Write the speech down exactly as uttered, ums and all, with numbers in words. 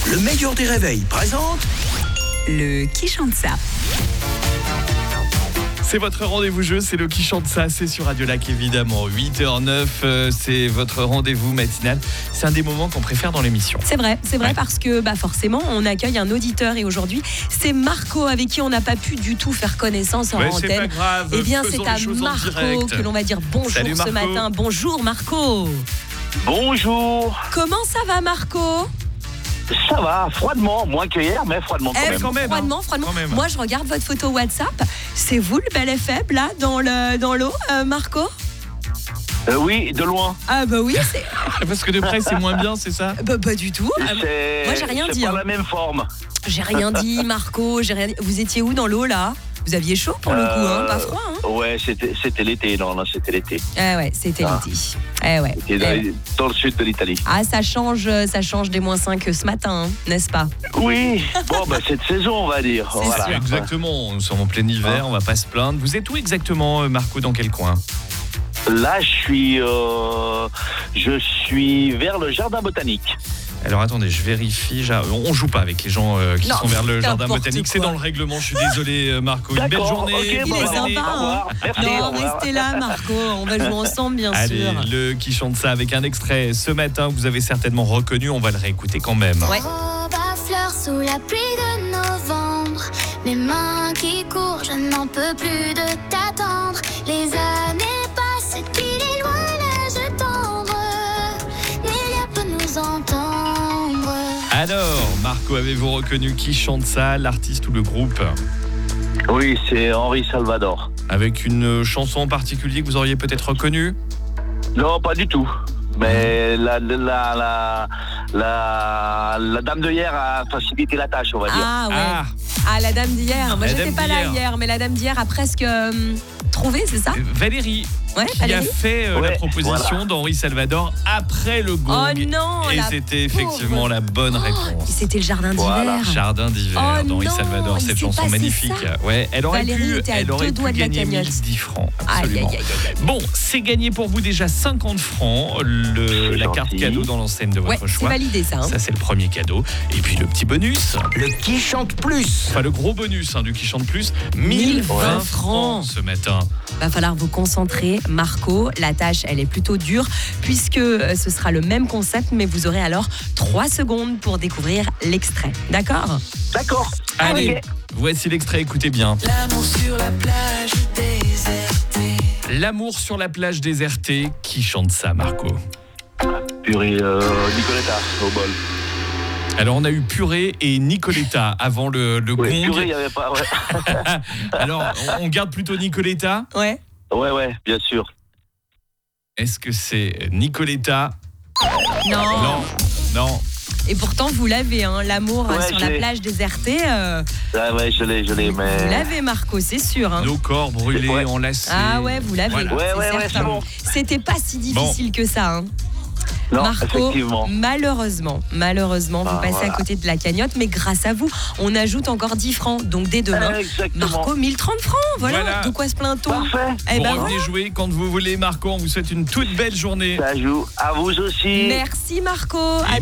le meilleur des réveils présente le Qui chante ça. C'est votre rendez-vous jeu, c'est le Qui chante ça, c'est sur Radio Lac évidemment. huit heures neuf, euh, c'est votre rendez-vous matinal. C'est un des moments qu'on préfère dans l'émission. C'est vrai, c'est vrai Ouais. parce que bah forcément, on accueille un auditeur et aujourd'hui, c'est Marco avec qui on n'a pas pu du tout faire connaissance en Ouais, c'est antenne. pas grave. Eh bien, faisons c'est à les choses en Marco direct. que l'on va dire bonjour Salut, ce Marco. matin. Bonjour Marco. Bonjour. Comment ça va Marco? Ça va, froidement, moins que hier, mais froidement quand Eh, même. quand même, hein. Froidement, froidement. Quand même. Moi, je regarde votre photo WhatsApp. C'est vous le bel et faible là dans le dans l'eau, euh, Marco? Euh, oui, de loin. Ah bah oui, c'est Parce que de près c'est moins bien, c'est ça? bah, pas du tout. Ah, C'est, moi, j'ai rien c'est dit, pas hein. la même forme. J'ai rien dit, Marco. J'ai rien dit. Vous étiez où dans l'eau là? Vous aviez chaud pour le coup, hein? Euh, Pas froid, hein? Ouais, c'était, c'était l'été, non, non, c'était l'été. Ah ouais, c'était Ah. l'été. Eh ouais. C'était dans, Eh ouais. dans le sud de l'Italie. Ah, ça change, ça change des moins cinq ce matin, hein, n'est-ce pas? Oui, bon, bah, cette saison, on va dire. C'est Voilà. sûr. Exactement, nous sommes en plein hiver, on va pas se plaindre. Vous êtes où exactement, euh, Marco, dans quel coin? Là, je suis, euh, je suis vers le jardin botanique. Alors attendez, je vérifie. j'a- On joue pas avec les gens euh, qui Non, sont vers le jardin n'importe botanique. C'est quoi. dans le règlement. Je suis désolé, euh, Marco. Une belle D'accord, journée. ok, Il bonne est bon, année. sympa, au revoir. hein? Merci, Non, au revoir. restez là, Marco. On va jouer ensemble, bien Allez, sûr. le Qui chante ça avec un extrait ce matin que vous avez certainement reconnu. On va le réécouter quand même. Ouais. Robe à fleurs sous la pluie de novembre. Mes mains qui courent, je n'en peux plus de t'attendre. Les années passent et puis les loin l'âge tendre. Nélia peut nous entendre. Alors, Marco, avez-vous reconnu Qui chante ça, l'artiste ou le groupe? Oui, c'est Henri Salvador. Avec une chanson en particulier que vous auriez peut-être reconnue? Non, pas du tout. Mais la, la, la, la, la dame de hier a facilité la tâche, on va dire. Ah ouais. Ah, Ah, la dame d'hier. Moi, La j'étais dame pas là d'hier. hier, mais la dame d'hier a presque euh, trouvé, c'est ça? euh, Valérie. Ouais, Qui a Valérie. fait euh, la Ouais, proposition voilà. d'Henri Salvador après le gong. Oh non, Et la c'était effectivement pauvre. la bonne Oh, réponse. c'était le jardin Voilà. d'hiver. Jardin d'hiver Oh d'Henri non, Salvador, il cette s'est chanson passé magnifique. ça. Ouais, elle aurait Valérie pu, était à elle deux aurait doigts pu de la gagner cagnotte. mille dix francs. Aïe, Absolument. aïe, aïe, aïe, aïe. Bon, c'est gagné pour vous déjà cinquante francs, le, C'est la gentil. carte cadeau dans l'enseigne de Ouais, votre c'est choix. validé ça. Hein. Ça, c'est le premier cadeau. Et puis le petit bonus, le Qui chante plus. enfin le gros bonus hein, du Qui chante plus, mille vingt francs ce matin. Va falloir vous concentrer, Marco. La tâche, elle est plutôt dure puisque euh, ce sera le même concept, mais vous aurez alors trois secondes pour découvrir l'extrait. D'accord? D'accord. Allez, Ok. voici l'extrait, écoutez bien. L'amour sur la plage désertée. L'amour sur la plage désertée, qui chante ça, Marco? Purée, euh, Nicoletta, au bol. Alors, on a eu Purée et Nicoletta avant le, le Ouais, gong. purée, il n'y avait pas. Ouais. Alors, on, on garde plutôt Nicoletta. Ouais. ouais, ouais, bien sûr. Est-ce que c'est Nicoletta? Non. Non, non. Et pourtant, vous l'avez, hein, l'amour euh, Ouais, sur je la l'ai. plage désertée. euh, Ah ouais, je l'ai, je l'ai, Vous mais. l'avez, Marco, c'est sûr. Hein. Nos corps brûlés, Ouais. enlacés. Ah ouais, vous l'avez. Voilà. Ouais, c'est ouais, ouais, certain. c'est bon. C'était pas si difficile que ça. Hein. Non, Marco, effectivement. malheureusement, malheureusement, vous Ah, passez voilà. à côté de la cagnotte, mais grâce à vous, on ajoute encore dix francs. Donc dès demain, Exactement. Marco, mille trente francs. Voilà, Voilà. de quoi se plaint-on? Parfait. Eh Vous ben revenez voilà. jouer quand vous voulez, Marco. On vous souhaite une toute belle journée. Ça joue. À vous aussi. Merci Marco. À